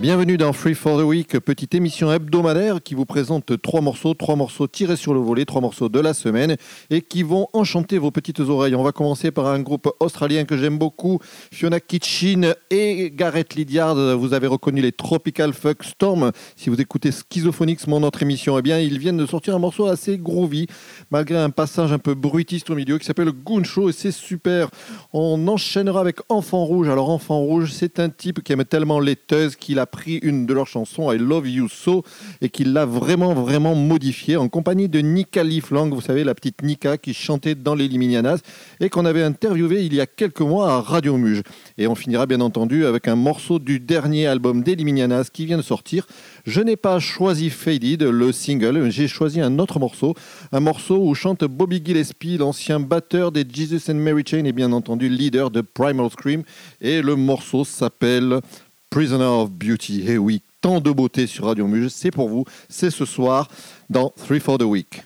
Bienvenue dans Free for the Week, petite émission hebdomadaire qui vous présente trois morceaux tirés sur le volet, 3 morceaux de la semaine et qui vont enchanter vos petites oreilles. On va commencer par un groupe australien que j'aime beaucoup, Fiona Kitchen et Gareth Lydiard. Vous avez reconnu les Tropical Fuck Storm. Si vous écoutez Schizophonics, mon autre émission, eh bien, ils viennent de sortir un morceau assez groovy, malgré un passage un peu bruitiste au milieu qui s'appelle Goon Show et c'est super. On enchaînera avec Enfant Rouge. Alors, Enfant Rouge, c'est un type qui aime tellement les Teuz qu'il a pris une de leurs chansons, I Love You So, et qu'il l'a vraiment modifiée en compagnie de Nika Liflang, vous savez, la petite Nika qui chantait dans les Liminianas et qu'on avait interviewé il y a quelques mois à Radio Muge. Et on finira bien entendu avec un morceau du dernier album des Liminianas qui vient de sortir. Je n'ai pas choisi Faded, le single, j'ai choisi un autre morceau, un morceau où chante Bobby Gillespie, l'ancien batteur des Jesus and Mary Chain et bien entendu leader de Primal Scream, et le morceau s'appelle Prisoner of Beauty. Et oui, tant de beauté sur Radio Muge, c'est pour vous, c'est ce soir dans 3 for the Week.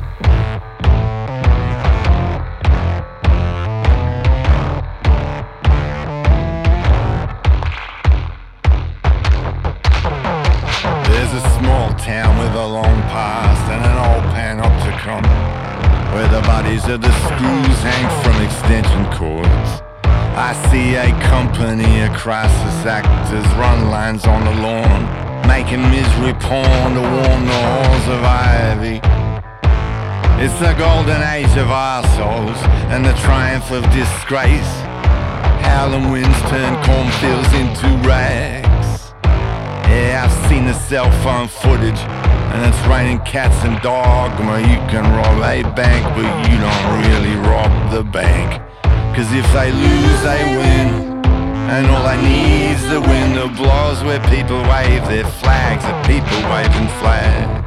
There's a small town with a long past and an old panopticon where the bodies of the screws hang from extension cords. I see a company of crisis actors run lines on the lawn, making misery porn to warm the halls of ivy. It's the golden age of arseholes and the triumph of disgrace. Howling winds turn cornfields into rags. Yeah, I've seen the cell phone footage and it's raining cats and dogma. You can rob a bank but you don't really rob the bank. Cause if they lose, they win. And all they need is the wind that blows where people wave their flags, the people waving flags.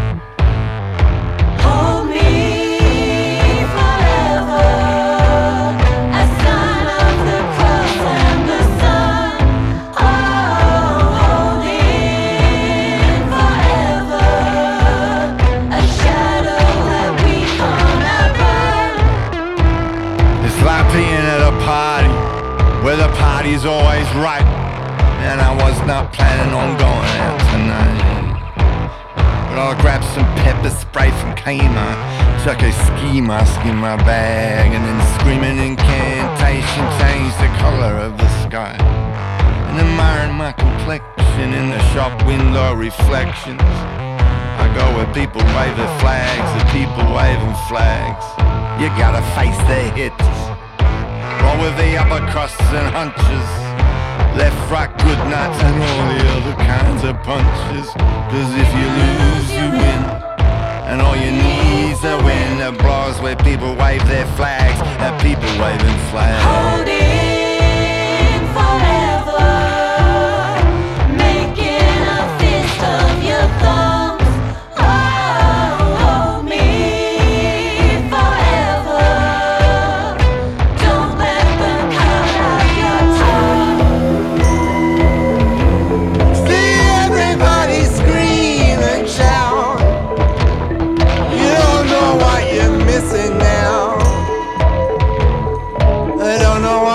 Hold me forever, a sign of the cross and the sun. Oh, holding forever, a shadow that we cannot burn. It's like being at a party where the party's always right, and I was not planning on going out tonight. But I'll grab some pepper spray from Kmart, chuck a ski mask in my bag, and then scream an incantation, change the color of the sky, and admiring my complexion in the shop window reflections. I go where people wave their flags, the people waving flags. You gotta face the hits, roll with the uppercuts and hunches, left, right, good nights and all the other kinds of punches. Cause if you lose, you win, and all you need is a wind that blows where people wave their flags, and people waving flags. Holding forever, making a fist of your thumbs. Oh, hold me forever, don't let them cut out your tongue. See everybody scream and shout, you don't know what you're missing now. I don't know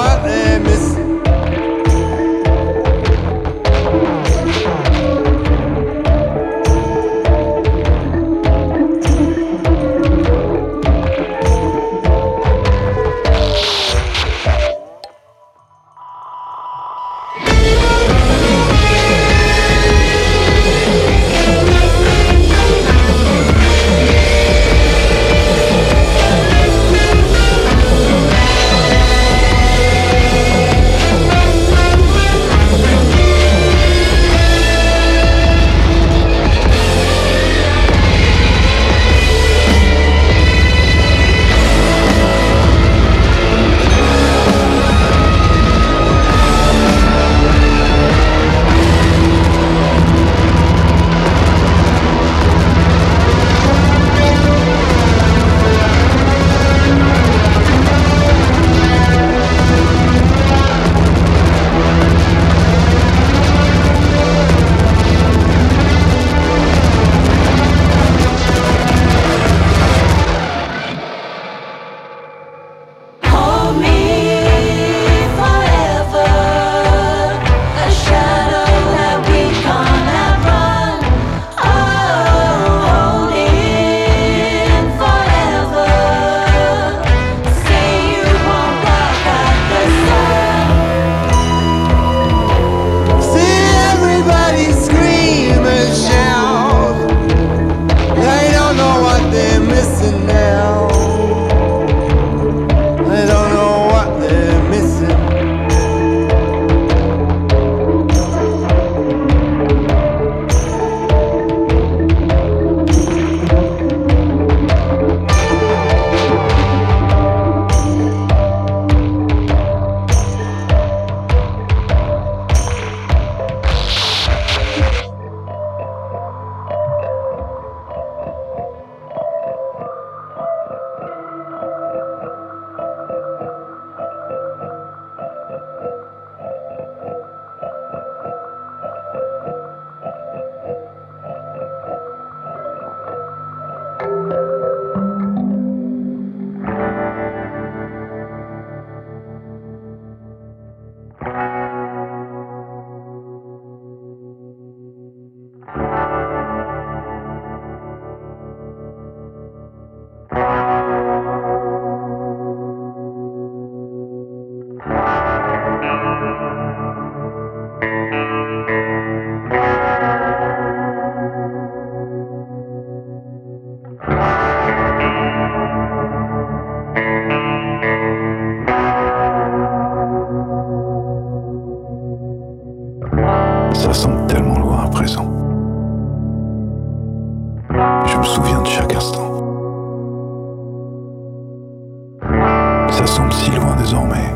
Ça semble si loin désormais.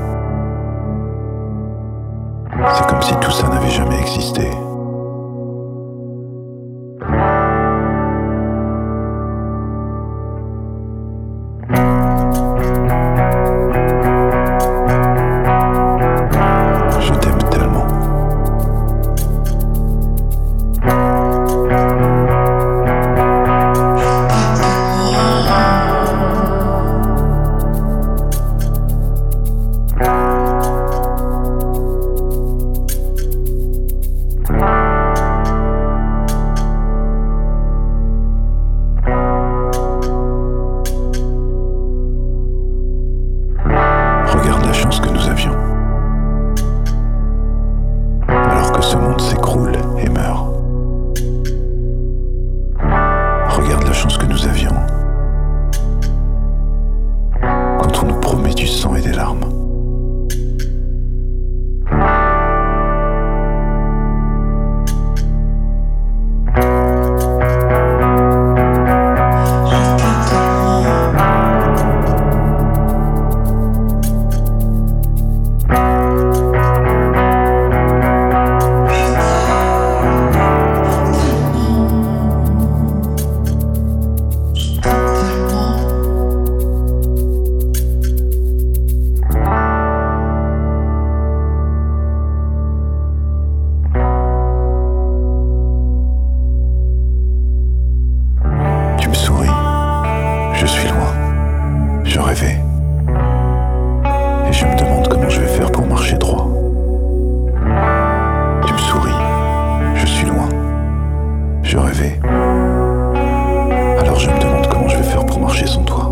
C'est comme si tout ça n'avait jamais existé. Je t'aime tellement. Regarde la chance que nous avions. Alors que ce monde s'écroule et meurt. Regarde la chance que nous avions. Quand on nous promet du sang et des larmes. Tu me souris. Je suis loin. Je rêvais. Et je me demande comment je vais faire pour marcher droit. Tu me souris. Je suis loin. Je rêvais. Alors je me demande comment je vais faire pour marcher sans toi.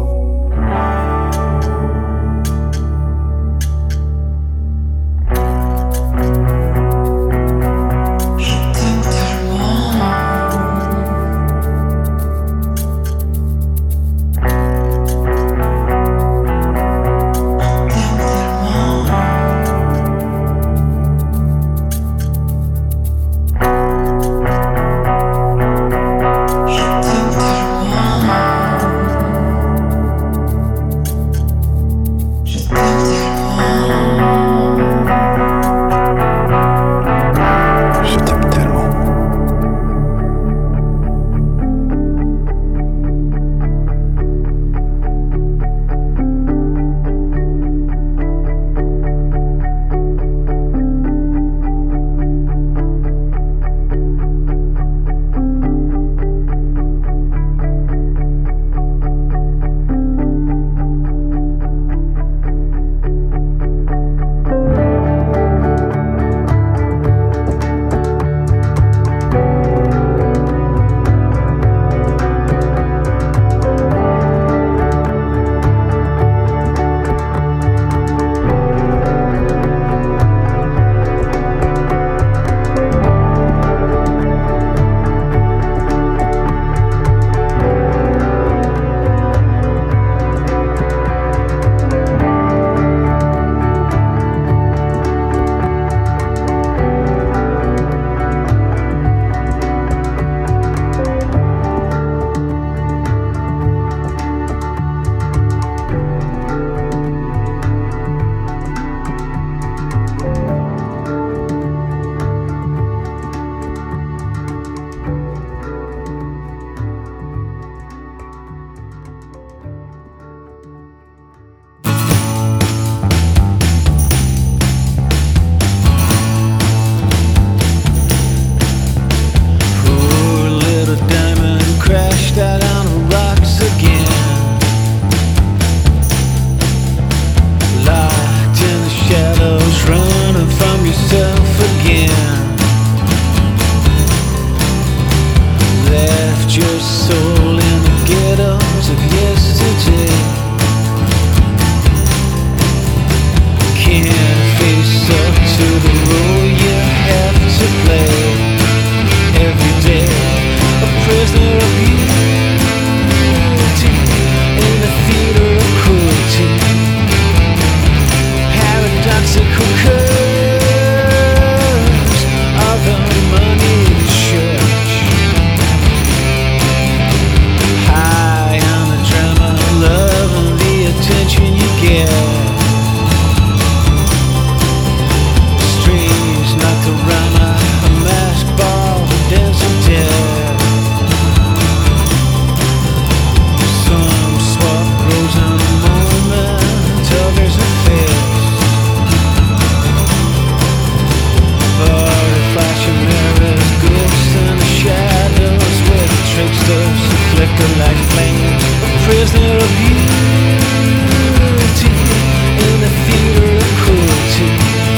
beauty in the theater of cruelty.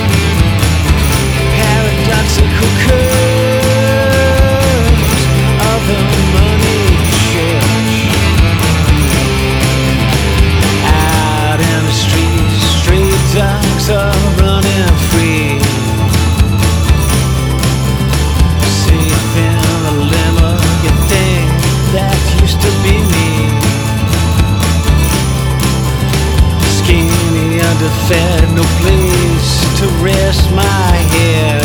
Paradoxical curves of the money church. Out in the streets, stray dogs are running free. Safe in the limo, you think that used to be me. Skinny, underfed, no place to rest my head.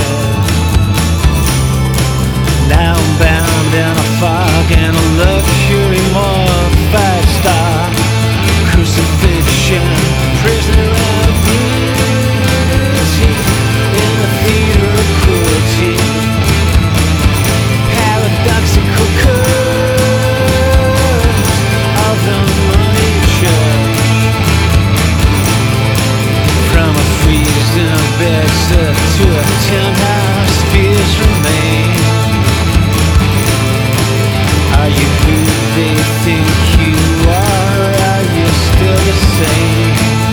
Now I'm bound in a fog and a luxury more five-star crucifixion. Prisoner of beauty in the theater of cruelty. Paradoxical curves of the money church. From a freezing bedsit to a townhouse, fears remain. Are you who they think you are? Are you still the same?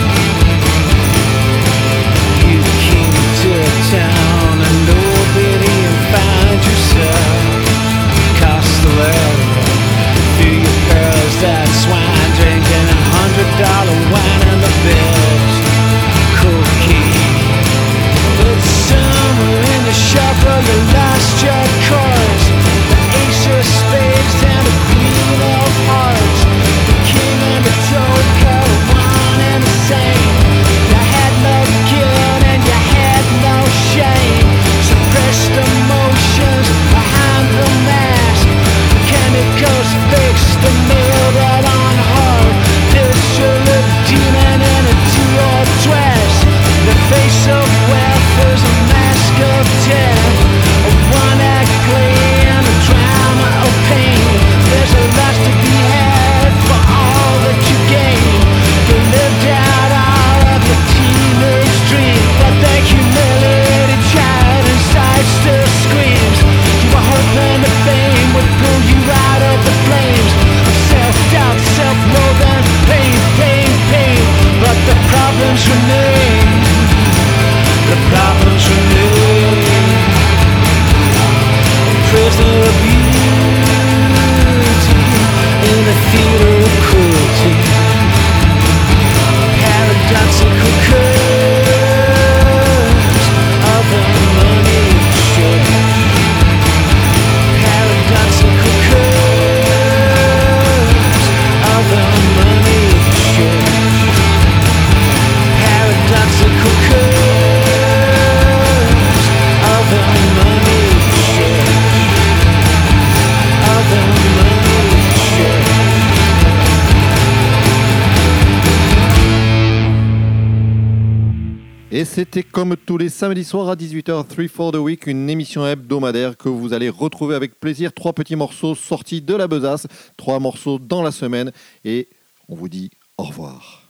You came to town and nobody and find yourself. Cost the world through your pearls, that swine drinking $100 wine and the best cocaine. But somewhere in the shuffle you lost your course. The ace of spades and the queen of hearts. The king and the joker, one and the same. You had no guilt and you had no shame. Suppressed emotions behind the mask. Chemicals fixed the nail that on hard. Visual demon in a two-old dress. The face of wealth is a mask of death. A one-act play and a drama of pain. There's a lot to be had for all that you gain. You lived out all of your teenage dreams, but the humiliated child inside still screams. You were hoping the fame would pull you out of the flames of self-doubt, self-loathing, pain, pain, pain. But the problems remain. The problems remain. Prisoner of beauty in the theater of cruelty. Paradoxical curves of the money church. Paradoxical curves of the money church. Paradoxical curves of the money church. Of the money church. Et c'était comme tous les samedis soirs à 18h, 3 for the Week, une émission hebdomadaire que vous allez retrouver avec plaisir. 3 petits morceaux sortis de la besace, 3 morceaux dans la semaine. Et on vous dit au revoir.